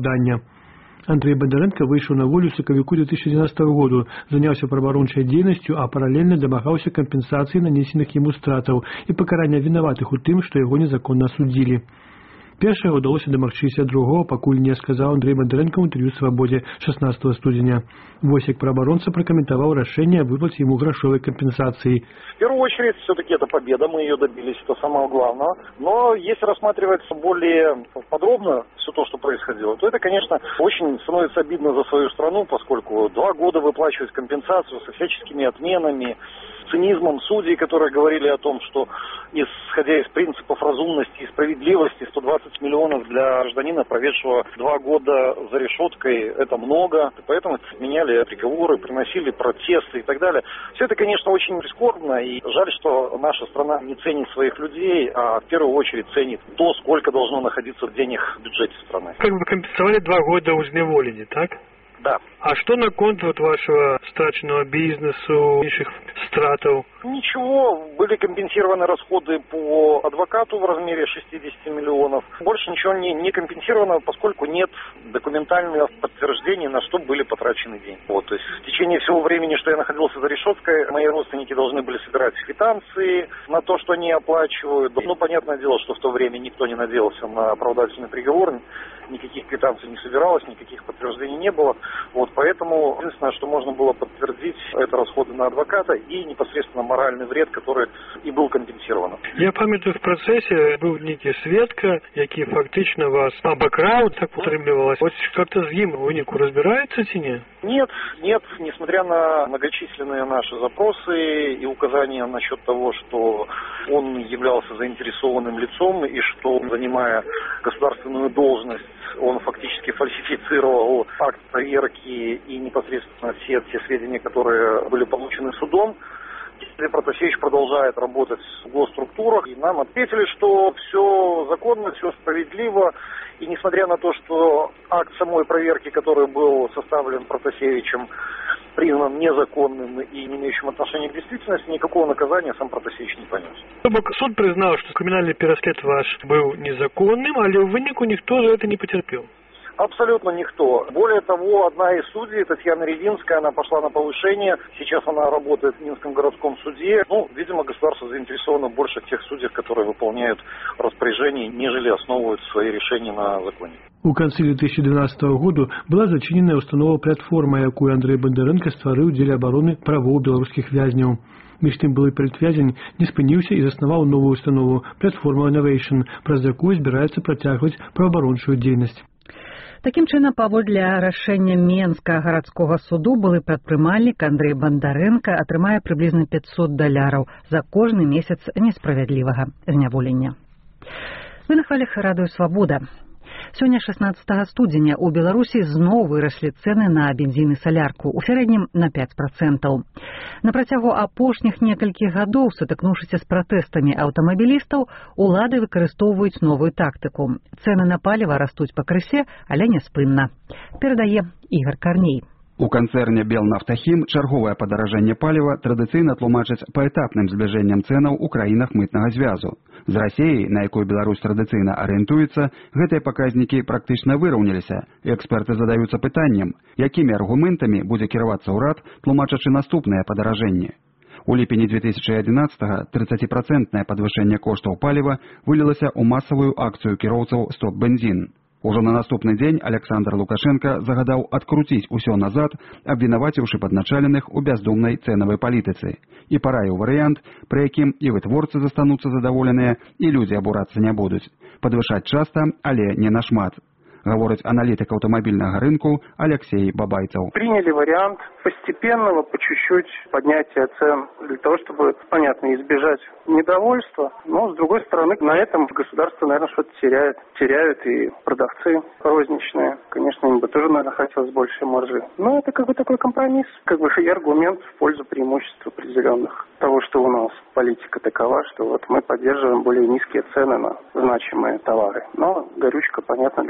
апраўдання. Андрей Бондаренко выйшаў на волю ў сакавіку 2011 году, заняўся праваабарончай дзейнасцю, а паралельна дамагаўся кампенсацыі нанесеных яму стратаў і пакарання вінаватых у тым, што яго незаконна асудзілі. Першага ўдалося дамагчыся, другого пакуль не, сказаў Андрей Бондаренко ў інтэрв'ю «Свабодзе» 16 студзеня. Вось як праабаронца пракаментаваў рашэнне аб выплаце ему грошовой компенсации. В первую очередь, все-таки это победа, мы ее добились, это самое главное. Но если рассматривать более подробно все то, что происходило, то это, конечно, очень становится обидно за свою страну, поскольку 2 года выплачивать компенсацию со всяческими отменами, цинизмом судей, которые говорили о том, что, исходя из принципов разумности и справедливости, 120 миллионов для гражданина, проведшего 2 года за решеткой, это много. Поэтому меняли приговоры, приносили протесты и так далее. Все это, конечно, очень прискорбно. И жаль, что наша страна не ценит своих людей, а в первую очередь ценит то, сколько должно находиться денег в бюджете страны. Как бы компенсовали 2 года узневоления, так? Да. А что на конт вашего страченного бизнесу, інших стратов? Ничего, были компенсированы расходы по адвокату в размере 60 миллионов. Больше ничего не компенсировано, поскольку нет документального подтверждения, на что были потрачены деньги. Вот, то есть в течение всего времени, что я находился за решеткой, мои родственники должны были собирать квитанции на то, что они оплачивают. Ну, понятное дело, что в то время никто не надеялся на оправдательный приговор, никаких квитанций не собиралось, никаких подтверждений не было. Вот, поэтому единственное, что можно было подтвердить, это расходы на адвоката и непосредственно моральный вред, который и был компенсирован. Я памятаю, в процессе был некий сведка, який фактично вас обокрал, так утрымлівалось. Вот как-то с ним вынику разбирается ці не? Нет, несмотря на многочисленные наши запросы и указания насчет того, что он являлся заинтересованным лицом и что, занимая государственную должность, он фактически фальсифицировал акт проверки и непосредственно все те сведения, которые были получены судом. Протасевич продолжает работать в госструктурах, и нам ответили, что все законно, все справедливо, и несмотря на то, что акт самой проверки, который был составлен Протасевичем, признан незаконным и не имеющим отношения к действительности, никакого наказания сам Протасевич не понес. Суд признал, что криминальный переслед ваш был незаконным, але в вынику никто за это не потерпел. Абсолютно никто. Более того, одна из судей, Татьяна Рединская, она пошла на повышение. Сейчас она работает в Минском городском суде. Ну, видимо, государство заинтересовано больше в тех судьях, которые выполняют распоряжения, нежели основывают свои решения на законе. У канцы 2012 года была зачинена установа «Платформа», якую Андрей Бондаренко стварыў дзеля абароны правоў беларускіх вязняў. Між тым былы палітвязень не спыніўся і заснаваў новую установу «Платформа Innovation», праз якую збіраецца працягваць праваабарончую дзейнасць. Такім чынам, паводле рашэння Менскага гарадскога суду, былы прадпрымальнік Андрей Бондаренко атрымае прыблізна $500 за кожны месяц несправядлівага зняволення. Вы на хвалях радыё «Свабода». Сёння 16 студзеня у Беларусі зноў выраслі цэны на бензін і салярку, у сярэднім на 5%. На працягу апошніх некалькіх гадоў, сутыкнуўшыся з пратэстамі аўтамабілістаў, улады выкарыстоўваюць новую тактыку. Цэны на паліва растуць пакрысе, але няспынна. Перадае Ігор Карней. У канцэрне «Белнафтахім» чарговае падаражэнне паліва традыцыйна тлумачаць паэтапным збліжэннем цэнаў у краінах мытнага звязу. З Расіяй, на якую Беларусь традыцыйна арыентуецца, гэтыя паказнікі практычна выраўняліся. Эксперты задаюцца пытаннем, якімі аргументамі будзе кіравацца ўрад, тлумачачы наступныя падаражэнні. У ліпені 2011-го 30% падвышэнне коштаў паліва вылілася ў масавую акцыю кіроўцаў «Стоп бензін». Ужо на наступны дзень Александр Лукашенко загадаў адкруціць усё назад, абвінаваціўшы падначаленых у бяздумнай цэнавай палітыцы. І параіў варыянт, пры якім і вытворцы застануцца задаволеныя, і людзі абурацца не будуць. Падвышаць часта, але не нашмат. Говорить аналитик автомобильного рынка Алексей Бабайцев. Приняли вариант постепенного, по чуть-чуть поднятия цен для того, чтобы, понятно, избежать недовольства. Но, с другой стороны, на этом государство, наверное, что-то теряет. Теряют и продавцы розничные. Конечно, им бы тоже, наверное, хотелось больше маржи. Но это как бы такой компромисс. Как бы и аргумент в пользу преимуществ определенных. Того, что у нас политика такова, что вот мы поддерживаем более низкие цены на значимые товары. Но горючка, понятно, для всех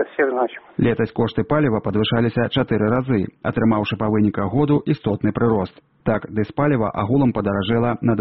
значимо. Летась кошты паліва падвышаліся 4 разы, атрымаўшы па выніках году істотны прырост. Так, дызпаліва агулам падаражэла на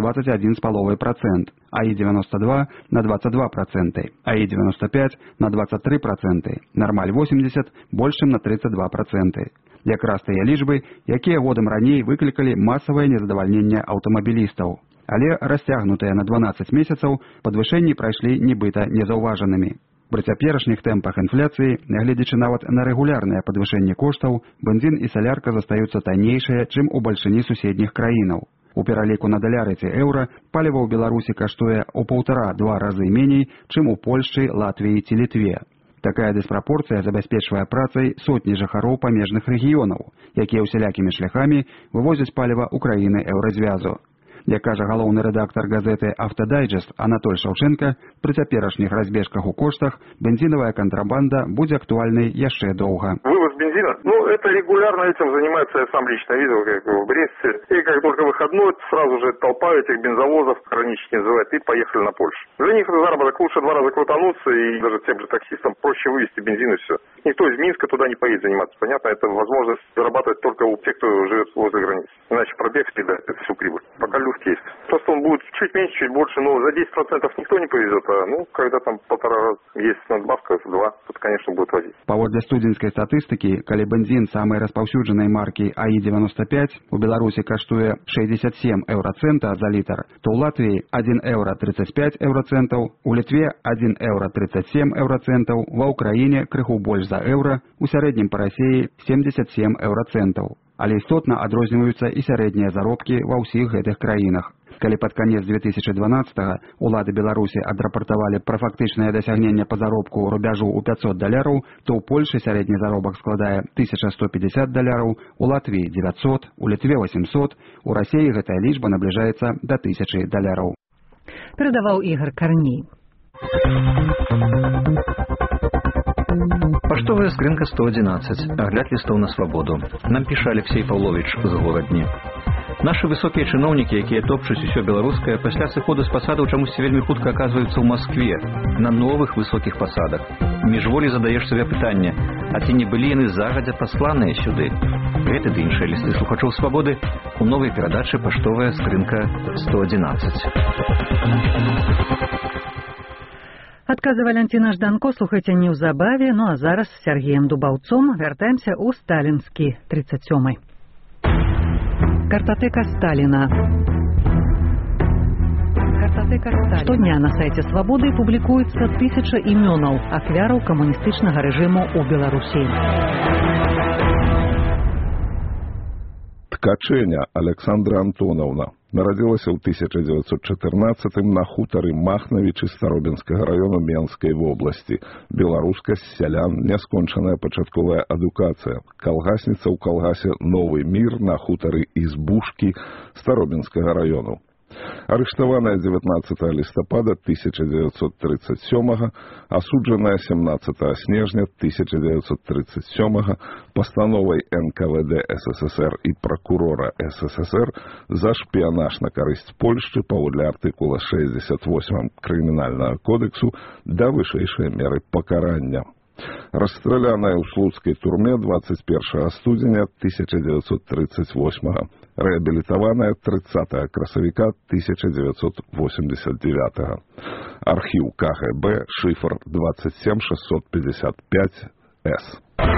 21,5%, АІ-92 на 22%, АІ-95 на 23%, Нормаль-80 больш чым на 32%. Якраз тыя лічбы, якія годам раней выклікалі масавае незадавальненне аўтамабілістаў. Але расцягнутыя на 12 месяцаў падвышэнні прайшлі нібыта незаўважанымі. Пры цяперашніх тэмпах інфляцыі, нягледзячы нават на рэгулярнае падвышэнне коштаў, бензін і салярка застаюцца таннейшыя, чым у бальшыні суседніх краінаў. У пераліку на даляры ці еўра паліва ў Беларусі каштуе ў 1,5-2 разы меней, чым у Польшчы, Латвіі ці Літве. Такая дыспрапорцыя забяспечвае працай сотні жыхароў памежных рэгіёнаў, якія ўсялякімі шляхамі вывозяць паліва ў краіны еўразвязу. Як кажа галоўны рэдактар газеты «Автодайджест» Анатоль Шаўчэнка, пры цяперашніх разбежках у коштах бензиновая контрабанда будзе актуальнай яшчэ доўга. Вывоз бензина? Это регулярно этим занимается, я сам лично видел, как в Бресте. И как только выходной, сразу же толпа этих бензовозов, хронически называют, и поехали на Польшу. Для них это заработок, лучше 2 раза крутануться, и даже тем же таксистам проще вывезти бензин и все. Никто из Минска туда не поедет заниматься, понятно? Это возможность зарабатывать только у тех, кто живет возле границы. Иначе пробег съедает это всю прибыль. Пока люфт есть. Просто он будет чуть меньше, чуть больше, но за 10% никто не повезет, когда там 1,5 раза есть надбавка, 2, тут, конечно, будет возить. Паводле студзеньскай статыстыкі, калі бензин самай распаўсюджанай маркі АІ-95 у Беларусі каштуе 67 еўрацэнта за літр, то ў Латвіі 1 еўра 35 еўрацэнтаў, у Літве 1 еўра 37 еўрацэнтаў, ва ўкраіне крыху больш за еўра, у сярэднім па Расіі 77 еўрацэнтаў. Але істотна адрозніваюцца і сярэднія заробкі ва ўсіх гэтых краінах. Калі пад канец 2012-го улады Беларусі адрапартавалі пра фактычнае дасягненне па заробку рубяжу ў $500, то ў Польшы сярэдні заробак складае $1150, у Латвіі $900, у Літве $800, у Расіі гэтая лічба набліжаецца да $1000. Перадаваў Ігор Карней. Паштовая скрынка 111. Агляд лістоў на свабоду. Нам піша Алексей Павлович з горадні. Нашы высокія чыноўнікі, якія топчуць усё беларускае, пасля сыходу з пасадаў чамусьці вельмі хутка аказваюцца ў Маскве, на новых высокіх пасадах. Міжволі задаеш сабе пытанне, а ці не былі яны загадзя пасланыя сюды? Гэты ды іншыя лісты слухачоў свабоды у новай перадачы «Паштовая скрынка 111». Адказы Валянціна Жданко слухайце неўзабаве, а зараз з Сергеем Дубаўцом вяртаемся ў сталінскі 37-й. Картатэка Сталіна. Штодня на сайце «Свабоды» публікуецца 1000 імёнаў ахвяраў камуністычнага рэжыму ў Беларусі. Ткачэня Александра Антоновна нарадзілася ў 1914 на хутары Махнавічы Старобінскага раёну Менскай вобласці. Беларуска з сялян, няскончаная пачатковая адукацыя. Калгасніца ў калгасе «Новы мір» на хутары Избушкі Старобінскага раёну. Арыштаваная 19 лістапада 1937, асуджаная 17 снежня 1937 пастановай НКВД СССР і прокурора СССР за шпіянаж на карысць Польшчы паводле артыкула 68 Крымінальнага кодексу да вышэйшай меры пакарання. Расстраляная ў слуцкай турме 21 студзеня 1938, рэабілітаваная 30 красавіка 1989. Архіў КГБ, шифр 27655С.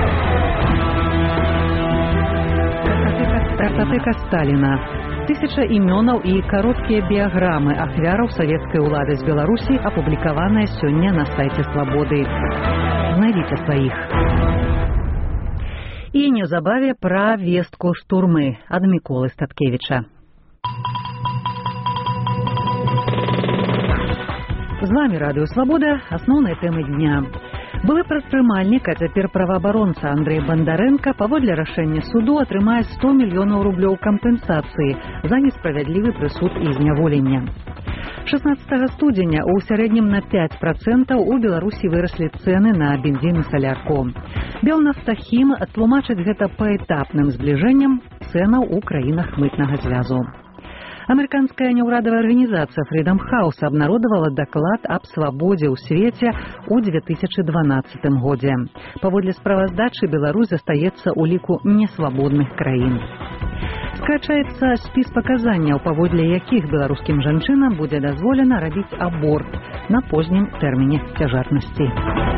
Картатэка Сталіна. 1000 імёнаў і кароткія біяграмы ахвяраў савецкай улады з Беларусі апублікаваныя сёння на сайце «Свабоды». Знайдзіце сваіх. І неўзабаве пра вестку штурмы ад Міколы Статкевіча. З вамі Радыё Свабода, асноўныя тэмы дня. Былы прадпрымальнік, а цяпер праваабаронца Андрэй Бандарэнка паводле рашэння суду атрымае 100 мільёнаў рублёў кампенсацыі за несправядлівы прысуд і зняволення. 16 студзеня ў сярэднім на 5% у Беларусі выраслі цэны на бензін і салярку. Белнафтахім тлумачыць гэта паэтапным збліжэннем цэнаў у краінах мытнага звязу. Американская неурадовая организация Freedom House обнародовала доклад об свободе ў свеце ў 2012 годзе. Паводле справаздачы Беларусь застаецца ў ліку несвабодных краін. Скачаецца спіс паказанняў, паводле якіх беларускім жанчынам будзе дазволена рабіць аборт на познім тэрміне цяжарнасці.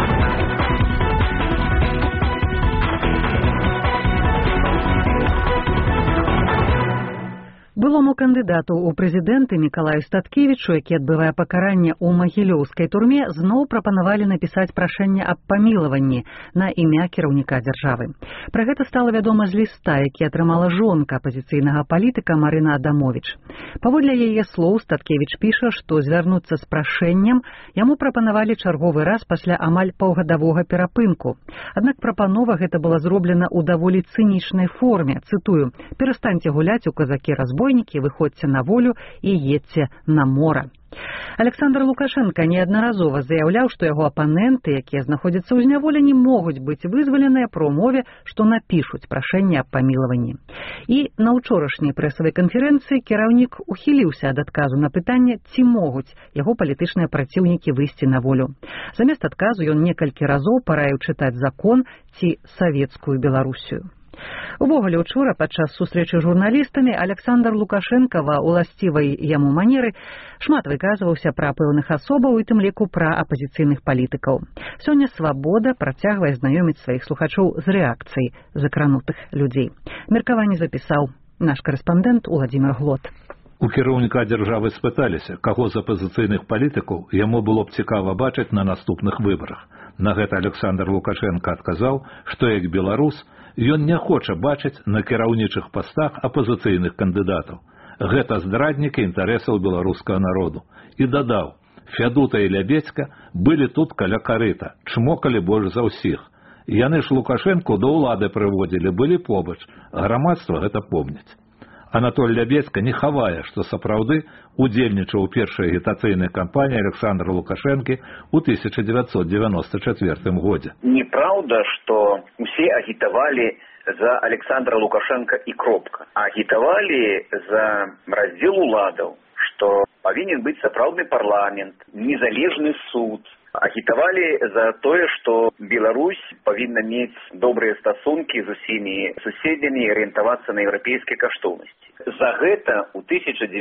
Былому кандыдату ў прэзідэнты Мікалаю Статкевічу, які адбывае пакаранне ў магілёўскай турме, зноў прапанавалі напісаць прашэнне аб памілаванні на імя кіраўніка дзяржавы. Пра гэта стала вядома з ліста, які атрымала жонка апазіцыйнага палітыка Марына Адамовіч. Паводле яе слоў, Статкевіч піша, што звярнуцца з прашэннем яму прапанавалі чарговы раз пасля амаль паўгадавога перапынку. Аднак прапанова гэта была зроблена ў даволі цынічнай форме. Цытую: «Перастаньце гуляць у казакі-разбойнікі, выходзьце на волю і едьце на мора». Александр Лукашенко неаднаразова заяўляў, што яго апаненты, якія знаходзяцца ў зняволенні, могуць быць вызваленыя пры ўмове, што напішуць прашэнне аб памілаванні. І на ўчорашняй прэсавай канферэнцыі кіраўнік ухіліўся ад адказу на пытанне, ці могуць яго палітычныя праціўнікі выйсці на волю. Замест адказу ён некалькі разоў параіў чытаць закон ці савецкую Беларусію. Увогуле, учора падчас сустрэчы з журналістамі Александр Лукашенко ва уласцівай яму манеры шмат выказваўся пра пэўных асобаў, і тым ліку пра апазіцыйных палітыкаў. Сёння «Свабода» працягвае знаёміць сваіх слухачоў з рэакцыяй закранутых людзей. Меркаванне запісаў наш карэспандэнт Уладзімир Глот. У кіраўніка дзяржавы спыталіся, каго з апазіцыйных палітыкаў яму было б цікава бачыць на наступных выбарах. На гэта Александр Лукашенко адказаў, што як беларус ён не хоча бачыць на кіраўнічых пастах апазіцыйных кандыдатаў. Гэта здраднікі інтарэсаў беларускага народу. І дадаў: Фядута і Лябедзька былі тут каля карыта, чмокалі больш за ўсіх. Яны ж Лукашэнку да ўлады прыводзілі, былі побач, грамадства гэта помніць. Анатоль Лябедзька не хавае, што сапраўды удзельнічаў у першай агітацыйнай кампаніі Александра Лукашэнкі ў 1994 годзе. Неправда, што усе агітавалі за Александра Лукашенко і кропка. Агітавалі за раздзел уладаў, што павінен быць сапраўдны парламент, незалежны суд. Агітавалі за тое, што Беларусь павінна мець добрыя стасункі з усімі суседзямі і арыентавацца на еўрапейскія каштоўнасці. За гэта ў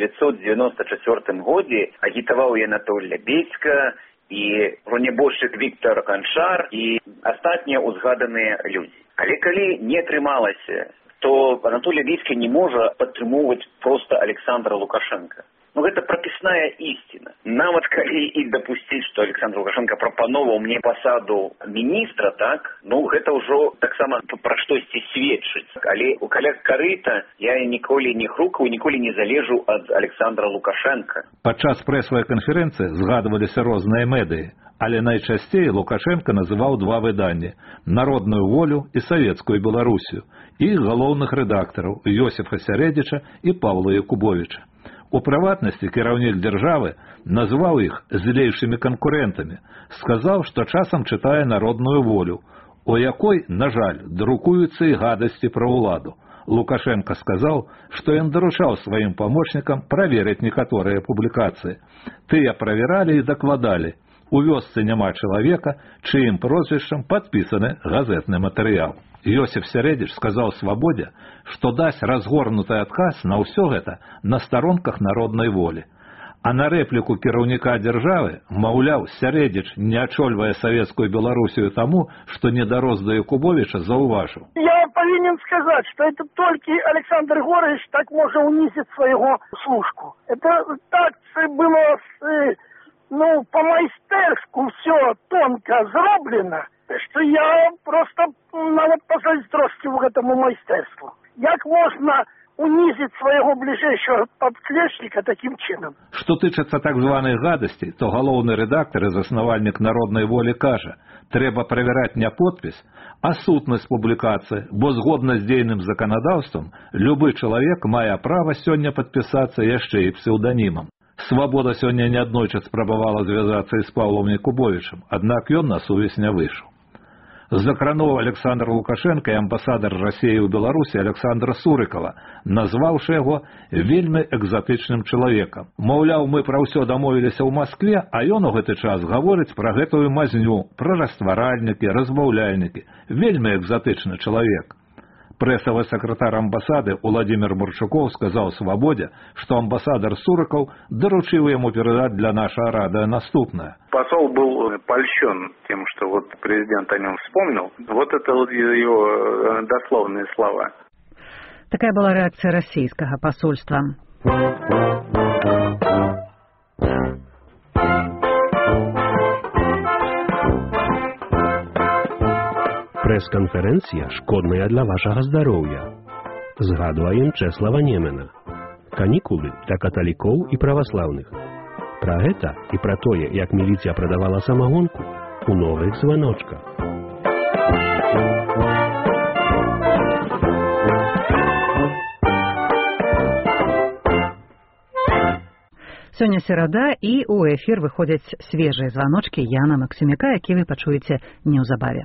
1994 годзе агітаваў і Анатоль Лябедзька, і бронебойшчык Віктор Канчар, і астатнія ўзгаданыя людзі. Але калі не атрымалася, то Анатоль Лябедзькі не можа падтрымоўваць проста Александра Лукашенко. Ну, гэта прапісная ісціна. Нават калі і дапусціць, што Александр Лукашенко прапановаў мне пасаду міністра, так, ну, гэта ўжо таксама пра штосьці сведчыць. Але у каля карыта я ніколі не хрукаў, ніколі не залежу ад Александра Лукашенка. Падчас прэсавай канферэнцыі згадваліся розныя медыі, але найчасцей Лукашенко называў два выданні: «Народную волю» і «Савецкую Беларусію», і галоўных рэдактараў Йосіфа Сярэдзіча і Павла Якубовіча. У прыватнасці кіраўнік дзяржавы назваў іх злейшымі канкурэнтамі, сказаў, што часам чытае «Народную волю», у якой, на жаль, друкуюцца і гадасці пра ўладу. Лукашенко сказаў, што ён даручаў сваім памочнікам праверыць некаторыя публікацыі. Тыя правяралі і дакладалі: у вёсцы няма чалавека, чыім прозвішчам падпісаны газетны матэрыял. Йосіф Сярэдзіч сказаў «Свабодзе», што дасць разгорнуты адказ на ўсё гэта на старонках «Народнай волі». А на рэпліку кіраўніка дзяржавы, маўляў, Сярэдзіч не ачольвае савецкую Беларусію таму, што недорос до Якубовича, заўважыў: «Я повинен сказать, что это только Александр Егорович так может унизить своего служку. Это так было, ну, по-майстерску все тонко зроблено, что я просто нават позайздроствую этому майстерству. Як можно унизить свайго бліжэйшага падплечніка таким чынам?» Што тычыцца так званой гадасці, то галоўны рэдактар і заснавальнік «Народнай волі» кажа: трэба правяраць не подпіс, а сутнасць публікацыі, бо згодна з дзейным заканадаўствам любы чалавек мае права сёння падпісацца яшчэ і псеўданімам. «Свабода» сёння неаднойчы спрабавала звязацца і з Паўлом Якубовічам, аднак ён на сувязь не выйшаў. Закрануў Александр Лукашенко і амбасадар Расіі ў Беларусі Александра Сурыкала, назваўшы яго вельмі экзатычным чалавекам. Маўляў, мы пра ўсё дамовіліся ў Маскве, а ён у гэты час гаворыць пра гэтую мазню, пра растваральнікі, разбаўляльнікі. Вельмі экзатычны чалавек. Прэсавы сакратар амбасады Владимир Мурчуков сказаў «Свободе», што амбасадар Сурыкаў даручыў яму перадаць для нашага радио наступное. Посол был польщен тем, что вот президент о нем вспомнил. Вот это вот его дословные слова. Такая была реакция российского посольства. Прэс-канферэнцыя шкодная для вашага здароўя. Згадваем Чэслава Немена. Канікулы для каталікоў і праваслаўных. Пра гэта і пра тое, як міліцыя прадавала самагонку у новых званочках. Сёння серада, і ў эфір выходзяць свежыя званочкі Яна Максімяка, які вы пачуеце неўзабаве.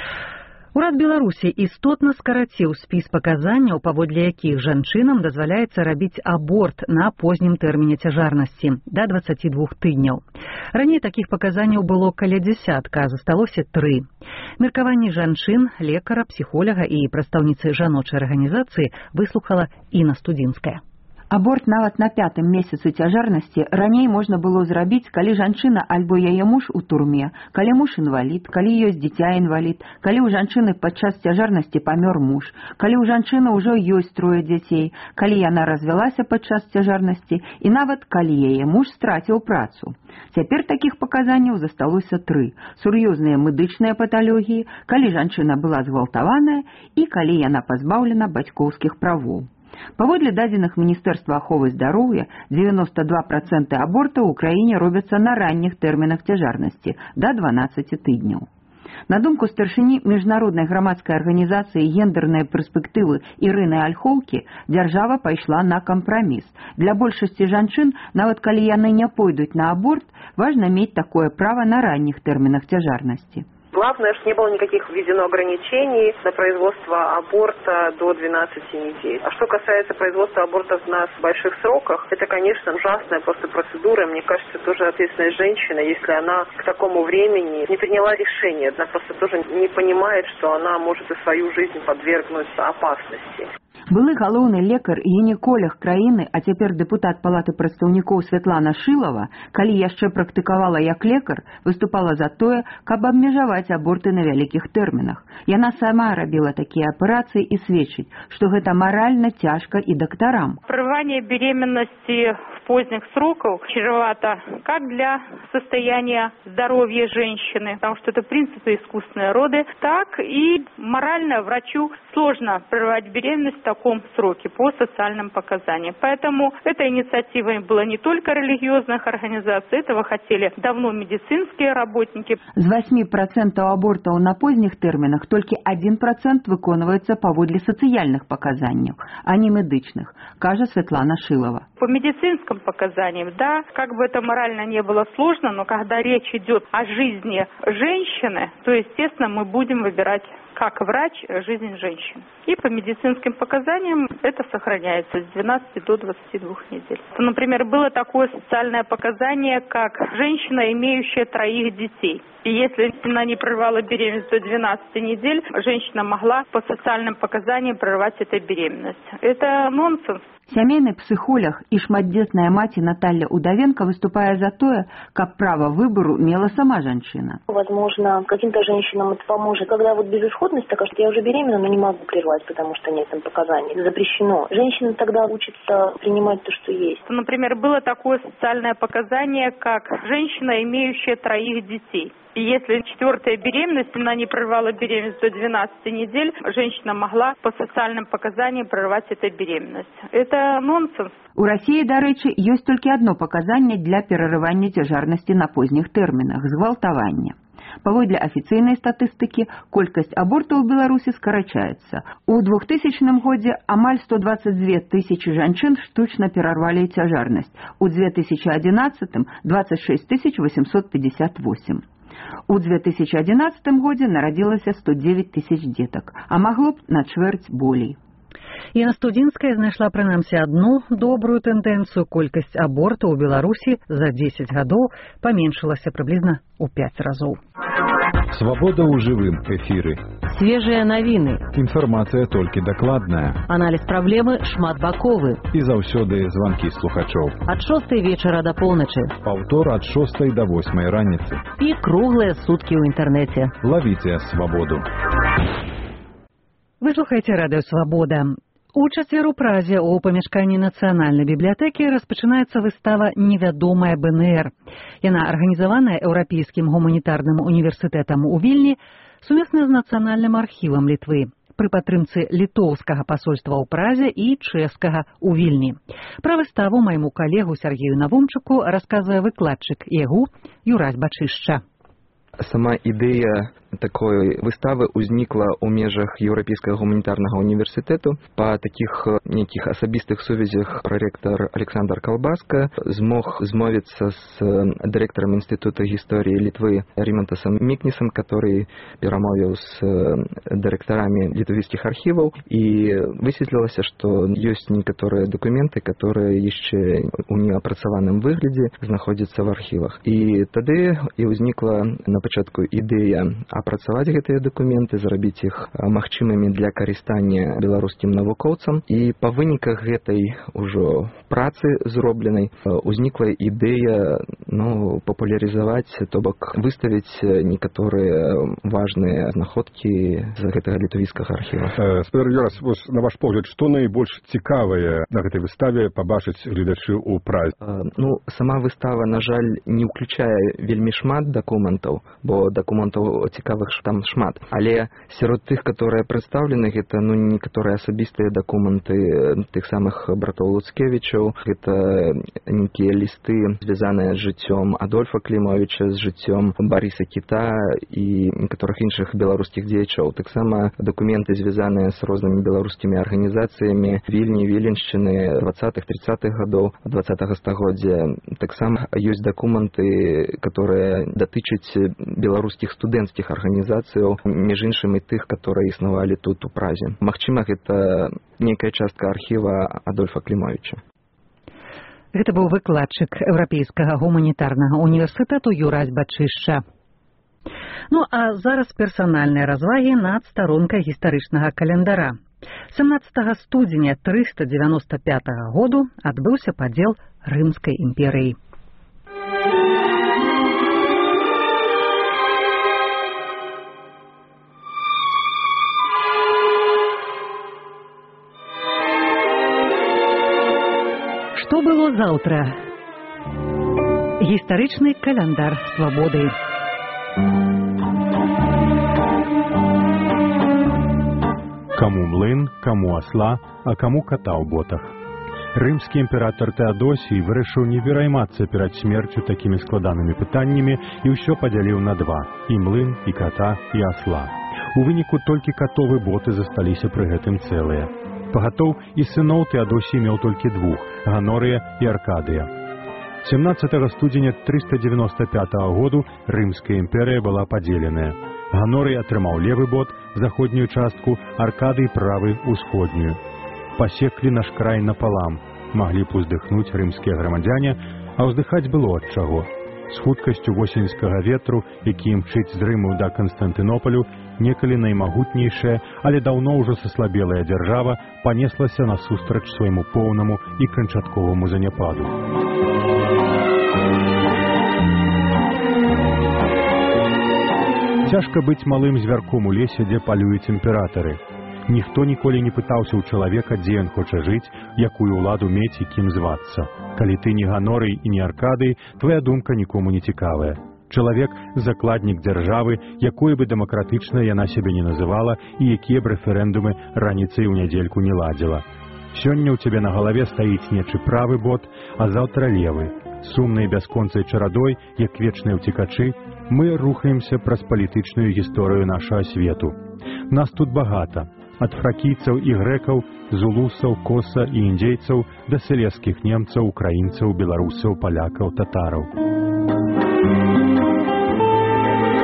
Урад Беларусі істотна скараціў спіс паказанняў, паводле якіх жанчынам дазваляецца рабіць аборт на познім тэрміне цяжарнасці да 22 тыдняў. Раней такіх паказанняў было каля дзясятка, а засталося 3. Меркаванні жанчын, лекара, псіхолага і прадстаўніцы жаночай арганізацыі выслухала Інна Студзінская. Аборт нават на 5-м месяцы цяжарнасці раней можна было зрабіць, калі жанчына альбо яе муж у турме, калі муж інвалід, калі ёсць дзіця інвалід, калі ў жанчыны падчас цяжарнасці памёр муж, калі ў жанчыны ўжо ёсць 3 дзяцей, калі яна развялася падчас цяжарнасці і нават калі яе муж страціў працу. Цяпер такіх паказанняў засталося 3. Сур'ёзныя медычныя паталогіі, калі жанчына была згвалтаваная і калі яна пазбаўлена бацькоўскіх правоў. Паводле дадзеных Міністэрства аховы здароўя, 92% абортаў у краіне робяцца на ранніх тэрмінах цяжарнасці, да 12 тыдняў. На думку старшыні міжнароднай грамадскай арганізацыі «Гендерныя перспектывы» Ірыны Альхоўкі, дзяржава пайшла на кампраміс. Для большасці жанчын, нават калі яны не пойдуць на аборт, важна мець такое права на ранніх тэрмінах цяжарнасці. Главное, что не было никаких введено ограничений на производство аборта до 12 недель. А что касается производства абортов на больших сроках, это, конечно, ужасная просто процедура. Мне кажется, тоже ответственность женщины, если она к такому времени не приняла решение. Она просто тоже не понимает, что она может и свою жизнь подвергнуть опасности. Былы галоўны лекар і гінеколог краіны, а цяпер дэпутат палаты прадстаўнікоў Святлана Шылава, калі яшчэ практыкавала як лекар, выступала за тое, каб абмежаваць аборты на вялікіх тэрмінах. Яна сама рабіла такія аперацыі і сведчыць, што гэта маральна цяжка і дактарам. Прерывание беременности в поздних сроках чревато как для состояния здоровья женщины, потому что это в принципе искусственные роды, так и морально врачу сложно прерывать беременность в таком сроке по социальным показаниям. Поэтому этой инициативой была не только религиозных организаций, этого хотели давно медицинские работники. З 8% абортаў на поздних тэрмінах толькі 1% выконваецца паводле сацыяльных паказанняў, а не медычных, кажа Светлана Шилова. По медицинским показаниям, да, как бы это морально не было сложно, но когда речь идет о жизни женщины, то, естественно, мы будем выбирать как врач жизнь женщин. И по медицинским показаниям это сохраняется с 12 до 22 недель. Например, было такое социальное показание, как женщина, имеющая 3 детей. И если она не прерывала беременность до 12 недель, женщина могла по социальным показаниям прервать эту беременность. Это нонсенс. Сямейны психолог і шматдзетная маці Наталья Удовенко выступае за тое, каб права выбору мела сама женщина. Возможно, каким-то женщинам это поможет. Когда вот безысходность такая, что я уже беременна, но не могу прервать, потому что нет там показаний. Это запрещено. Женщина тогда учится принимать то, что есть. Например, было такое социальное показание, как женщина, имеющая 3 детей. И если 4-я беременность, она не прервала беременность до 12 недель, женщина могла по социальным показаниям прервать эту беременность. Это нонсенс. У России, дарэчы, ёсць толькі адно паказанне для перарывання цяжарнасці на позніх тэрмінах – згвалтавання. Паводле афіцыйнай статыстыкі, колькасць абортаў у Беларусі скарачаецца. У 2000 годзе амаль 122 тысячи жанчын штучна перарвалі цяжарнасць. У 2011 – 26 858. У 2011 годзе нарадзілася 109 тысяч дзетак, а магло б на чвэрць болей. Яна Студзінская знайшла прынамсі адну добрую тэндэнцыю. Колькасць абортаў у Беларусі за 10 гадоў паменшылася прыблізна ў 5 разоў. Свабода ў жывым эфіры. Свежыя навіны. Інфармацыя толькі дакладная. Аналіз праблемы шматбаковы. І заўсёды званкі слухачоў. Ад 6 вечара да поўначы. Паўтор ад 6 да 8 раніцы. І круглыя суткі ў інтэрнэце. Лавіце свабоду. Вы слухаеце радыё «Свабода». У чацвер у Празе у памяшканні Нацыянальнай бібліятэкі распачынаецца выстава «Невядомая БНР». Яна арганізаваная Еўрапейскім гуманітарным універсітэтам у Вільні сумесна з Нацыянальным архівам Літвы пры падтрымцы літоўскага пасольства ў Празе і чэшскага ў Вільні. Пра выставу майму калегу Сергею Навумчуку расказвае выкладчык ЕГУ Юрась Бачышча. Сама ідэя такой выставы ўзнікла ў межах Еўрапейскага гуманітарнага універсітэту. Па такіх нейкіх асабістых сувязях прарэктар Александр Калбаска змог змовіцца з дырэктарам Інстытута гісторыі Літвы Римантасам Мікнісам, который перамовіў з дырэктарамі літвійскіх архіваў, і высветлілася, што ёсць некаторыя дакументы, которые яшчэ ў неапрацаваным выглядзе знаходзяцца в архівах. І тады і ўзнікла на пачатку ідэя апрацаваць гэтыя дакументы, зрабіць іх магчымымі для карыстання беларускім навукоўцам. І па выніках гэтай ужо працы зробленай узнікла ідэя папулярызаваць, то бок выставіць некаторыя важныя знаходкі з гэтага літвійскага архіва. Спадар Юрас, на ваш погляд, што найбольш цікавае на гэтай выставе пабачыць гледачы ў Празе? Сама выстава, на жаль, не ўключае вельмі шмат дакументаў, бо дакументаў цікавых там шмат. Але сярод тых, которые прадстаўлены, гэта некаторыя асабістыя дакументы тых самых братоў Луцкевічаў, гэта нейкія лісты, звязаныя з жыццём Адольфа Клімовіча, з жыццём Барыса Кіта і некаторых іншых беларускіх дзеячоў. Таксама дакументы, звязаныя з рознымі беларускімі арганізацыямі Вільні, Віленшчыны 20-30-х гадоў 20-го стагоддзя. Таксама ёсць дакументы, которые датычаць беларускіх студэнцкіх арганізацыяў, між іншым і тых, которые існавалі тут у Празе. Магчыма, гэта нейкая частка архіва Адольфа Клімовіча. Гэта быў выкладчык Еўрапейскага гуманітарнага універсітэту Юрась Бачышча. А зараз персанальныя развагі над старонкай гістарычнага календара. 17 студзеня 395 году адбыўся падзел Рымскай імперыі. Што было заўтра? Гістарычны каляндар свабоды. Каму млын, каму асла, а каму ката ў ботах. Рымскі імператар Тэадосій вырашыў не пераймацца перад смерцю такімі складанымі пытаннямі і ўсё падзяліў на два: і млын, і ката, і асла. У выніку толькі катовы боты засталіся пры гэтым цэлыя. Пагатоў і сыноў Тэадосій меў толькі двух – Ганорыя і Аркадыя. 17 студзеня 395 году Рымская імперыя была падзеленая. Ганорый атрымаў левы бот, заходнюю частку, Аркадый правы, усходнюю. Пасеклі наш край напалам. Маглі б уздыхнуць рымскія грамадзяне, а ўздыхаць было ад чаго. З хуткасцю восеньскага ветру, які імчыць з Рыму да Канстантынополю, некалі наймагутнейшая, але даўно ўжо саслабелая дзяржава панеслася насустрач свайму поўнаму і канчатковаму заняпаду. Цяжка быць малым звярком у лесе, дзе палююць імператары. Ніхто ніколі не пытаўся ў чалавека, дзе ён хоча жыць, якую ўладу мець і кім звацца. Калі ты не Ганорый і не Аркадый, твая думка нікому не цікавая. Чалавек – закладнік дзяржавы, якой бы дэмакратычна яна сябе не называла і якія б рэферэндумы раніцай у нядзельку не ладзіла. Сёння ў цябе на галаве стаіць нечы правы бот, а заўтра левы. Сумнай бясконцай чарадой, як вечныя ўцекачы, мы рухаемся праз палітычную гісторыю нашага свету. Нас тут багата. Ад фракійцаў і грэкаў, зулусаў, коса і індзейцаў да сілезскіх немцаў, украінцаў, беларусаў, палякаў, татараў.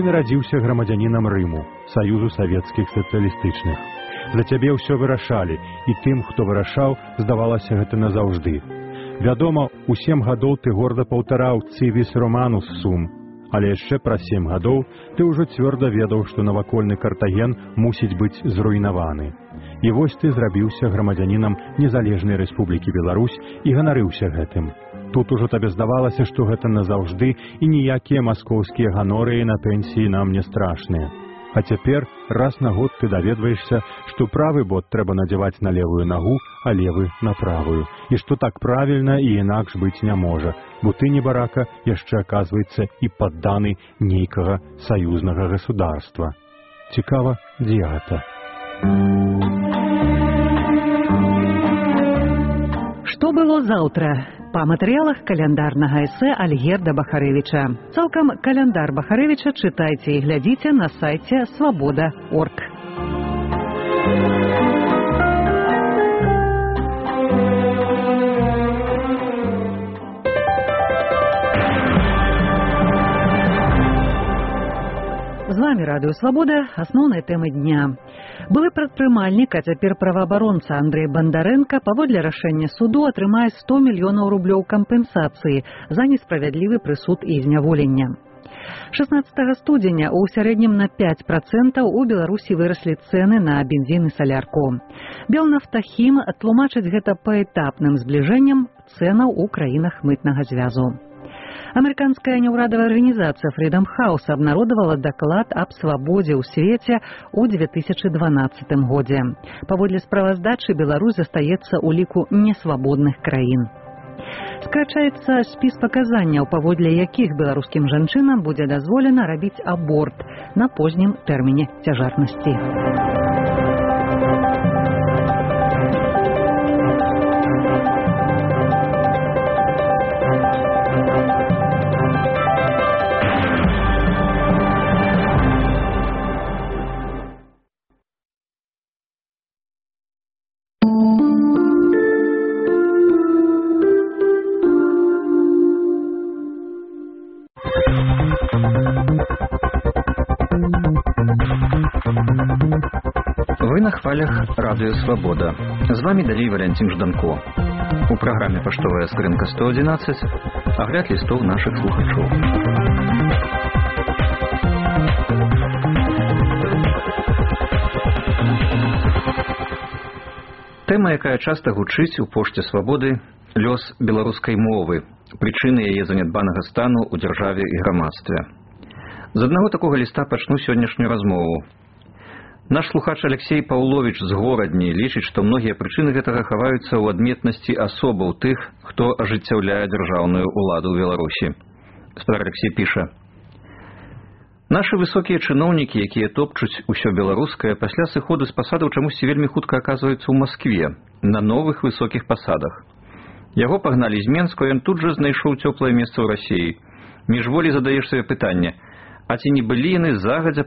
нарадзіўся грамадзянінам Рыму, Саюзу савецкіх сацыялістычных. За цябе ўсё вырашалі, і тым, хто вырашаў, здавалася гэта назаўжды. Вядома, у 7 гадоў ты горда паўтараў «Civis Romanus sum», але яшчэ праз 7 гадоў ты ўжо цвёрда ведаў, што навакольны Картаген мусіць быць зруйнаваны. І вось ты зрабіўся грамадзянінам незалежнай Рэспублікі Беларусь і ганарыўся гэтым. Тут ужо табе здавалася, што гэта назаўжды, і ніякія маскоўскія ганорыі на пенсіі нам не страшныя. А цяпер раз на год ты даведваешся, што правы бот трэба надзяваць на левую нагу, а левы на правую. І што так правільна і інакш быць не можа, бо ты, небарака, яшчэ аказваецца і падданы нейкага саюзнага государства. Цікава, дзе гэта? Што было заўтра? Па матэрыялах каляндарнага эсэ Альгерда Бахарэвіча. Цалкам каляндар Бахарэвіча чытайце і глядзіце на сайце свабода.орг. З вами Радыё Свабода, асноўныя тэмы дня. Былы прадпрымальнік, а цяпер праваабаронца Андрэй Бандарэнка паводле рашэння суду атрымае 100 мільёнаў рублёў кампенсацыі за несправядлівы прысуд і зняволення. 16 студзеня ў сярэднім на 5% у Беларусі выраслі цэны на бензін і салярку. Белнафтахім тлумачыць гэта паэтапным збліжэннем цэнаў у краінах мытнага звязу. Амерыканская неўрадавая арганізацыя Freedom House абнародавала даклад аб свабодзе ў свеце ў 2012 годзе. Паводле справаздачы Беларусь застаецца ў ліку несвабодных краін. Скарачаецца спіс паказанняў, паводле якіх беларускім жанчынам будзе дазволена рабіць аборт на познім тэрміне цяжарнасці. Вы на хвалях Радыё Свабода. З вами далей Валянцін Жданко. У праграме «Паштовая скрынка 111» агляд лістоў нашых слухачоў. Тэма, якая часта гучыць у пошце Свабоды – лёс беларускай мовы, прычыны яе занядбанага стану ў дзяржаве і грамадстве. З аднаго такога ліста пачну сённяшнюю размову. Наш слухач Алексей Паўловіч з Горадні лічыць, што многія прычыны гэтага хаваюцца ў адметнасці асобаў тых, хто ажыццяўляе дзяржаўную ўладу ў Беларусі. Спадар Алексей піша: «Нашы высокія чыноўнікі, якія топчуць усё беларускае, пасля сыходу з пасадаў чамусьці вельмі хутка аказваюцца ў Маскве, на новых высокіх пасадах. Яго пагналі з Менску, ён тут жа знайшоў цёплае месца ў Расіі. Міжволі задаеш сабе пытанне, а ці не былі яны загадзя